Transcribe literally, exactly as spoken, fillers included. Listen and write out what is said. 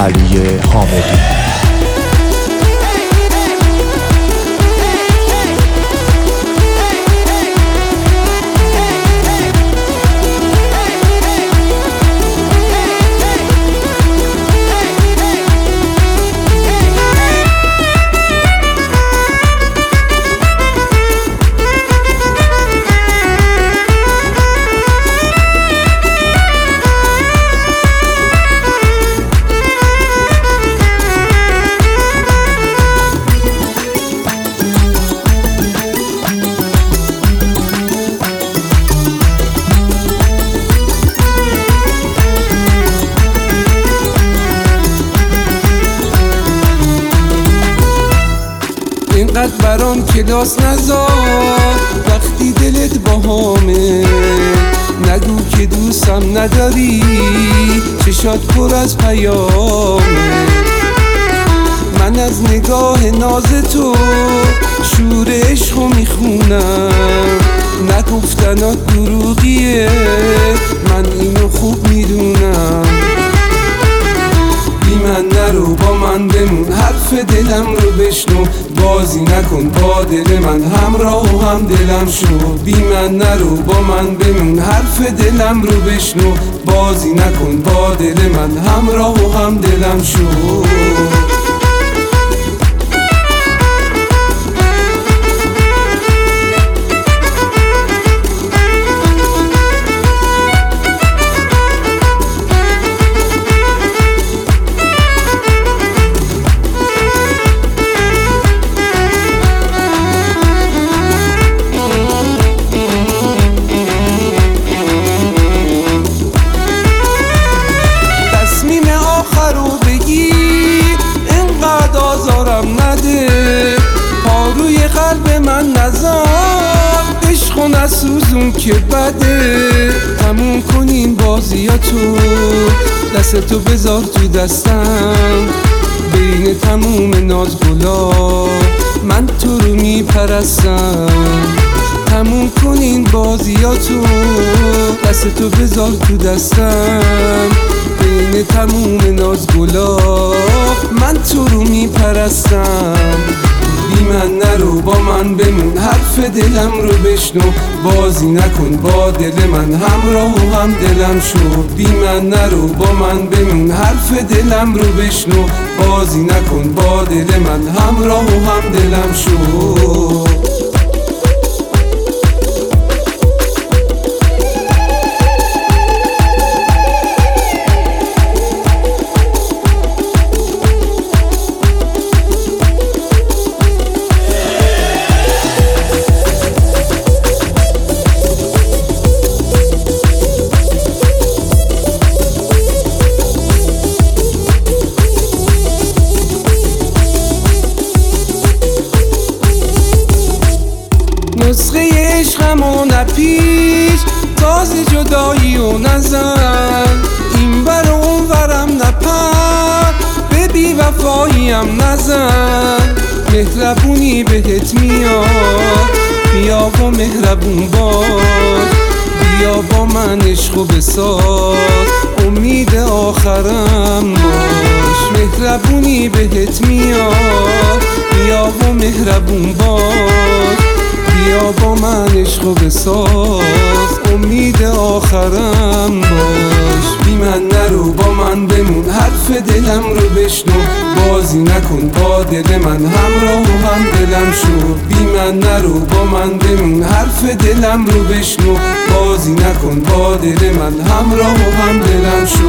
علی حامدی. اینقدر برام کلاس نذار وقتی دلت باهامه، نگو که دوستم نداری چشات پر از پیامه. من از نگاه ناز تو شور عشقو میخونم، نگفتنات دروغیه من اینو خوب میدونم. بی من نرو با من بمون، حرف دلم رو بشنو، بازی نکن با دل من، همراه و هم دلم شو. بی من نرو با من بمون، حرف دلم رو بشنو، بازی نکن با دل من، همراه و هم دلم شو. پاروی قلب من نزار، عشقو نسوزون که بده. تموم کنین بازیاتو، دستتو بذار تو دستم، بین تموم نازگلا من تو رو میپرستم. تموم کنین بازیاتو، دستتو بذار تو دستم، بین تموم نازگلا من تو رو میپرستم. بی من نرو با من بمون، حرف دلم رو بشنو، بازی نکن با دل من، همراه و هم دلم شو. بی من نرو با من بمون، حرف دلم رو بشنو، بازی نکن با دل من، همراه و هم دلم شو. نسخه عشقمو نپیچ، تازه جدایی و نزن، این بر اون ورم نپر، به بی وفاییم نزن. مهربونی بهت میاد، بیا با مهربون باش، بیا با من عشقو بساز، امید آخرم باش. مهربونی بهت میاد، بیا با مهربون باش، بیا با من عشقو بساز، امید آخرم باش. بی من نرو با من بمون، حرف دلم رو بشنو، بازی نکن با دل من، همراه و هم دلم شو. بی من نرو با من بمون، حرف دلم رو بشنو، بازی نکن با دل من، همراه و هم دلم شو.